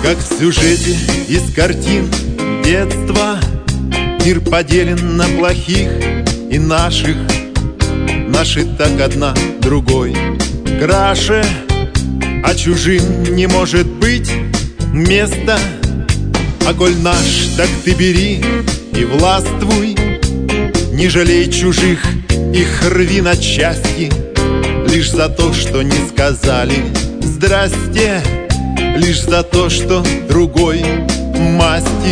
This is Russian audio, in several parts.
Как в сюжете из картин детства, мир поделен на плохих и наших. Наши так одна другой краше, а чужим не может быть места. А коль наш, так ты бери и властвуй, не жалей чужих, их рви на части. Лишь за то, что не сказали здрасте, лишь за то, что другой масти.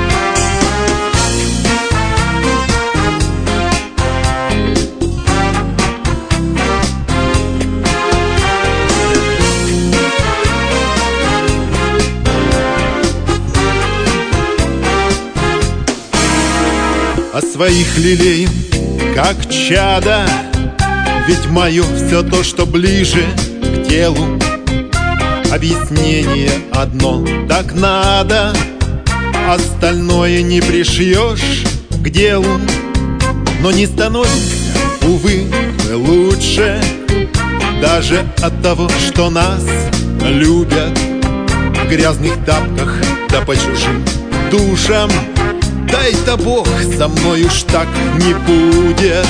А своих лелеем, как чада, ведь мое все то, что ближе к телу. Объяснение одно: так надо, остальное не пришьешь к делу. Но не становимся, увы, мы лучше даже от того, что нас любят в грязных тапках да по чужим душам. Дай-то Бог, со мной уж так не будет.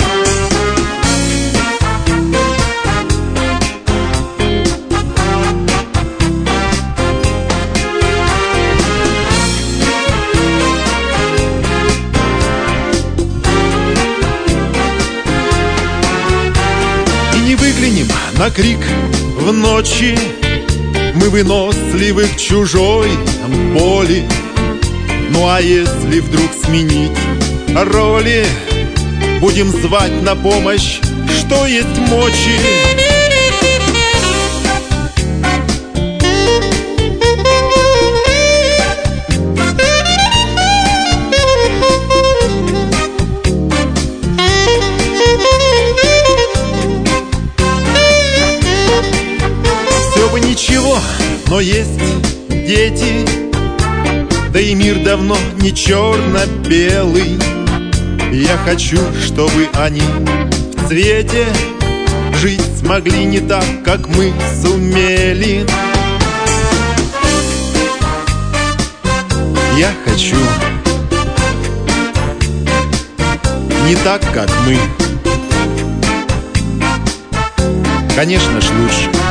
И не выглянем на крик в ночи, мы выносливы к чужой боли. Ну а если вдруг сменить роли, будем звать на помощь, что есть мочи. Все бы ничего, но есть дети, да и мир давно не черно-белый. Я хочу, чтобы они в цвете жить смогли не так, как мы сумели. Я хочу не так, как мы. Конечно ж, лучше.